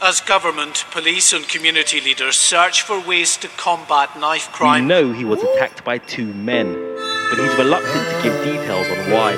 As government, police and community leaders search for ways to combat knife crime. We know he was attacked by 2 men, but he's reluctant to give details on why.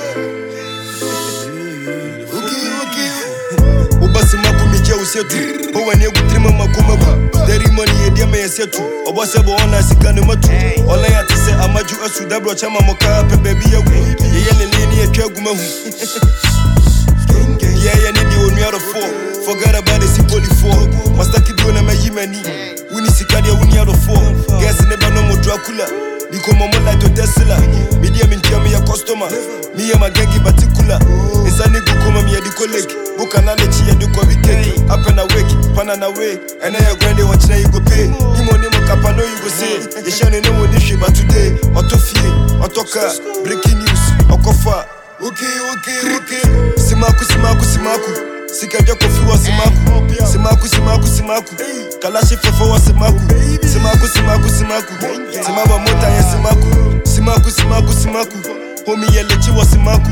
Forget about the Sipoli 4. Mastaki dona me yimeni. Wini sikadia wini out of 4. Guess never no more Dracula. Niko momo like to Tesla. Media mintia me a customer. Me a magengi particular. Insani kukuma me a diko lake. Buka na lechi ya duko wikeki. Up and awake, pan and away. And I grande watch na you go pay. Nimo kapano you go say. Yeshane no one issue but today. Otofie, otoka, breaking news, okofa. Okay. Simaku. Sikaja kofi wa simaku. Kalashi fefo wa simaku. Simaku. Simaba mota ya simaku. Homi yelechi wa simaku.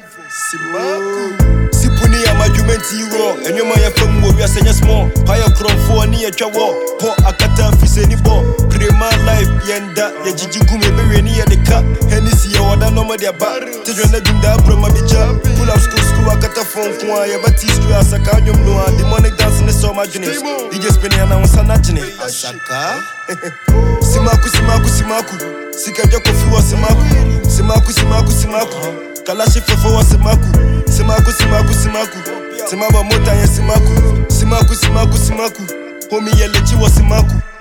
Sipuni ya majumenti iro. Enyoma ya femu wa senya small. Paya kromfo ni ya chawo. Po akata fise ni bo. Prema life yenda. Ya jijigume bewe ni ya deka. Henisi ya wada noma dia ba. Tejo na jumda broma bicha. Pull up school akata phone kwa. Ya batistu ya asaka nyumnoa. Demonic dance ne so majune. DJ spinning ya na wansana jine. Asaka Simaku. Sikaja kofi wa simaku. Kalashi fefo wa simaku. Simaba mota ya simaku. Homi yelechi wa simaku.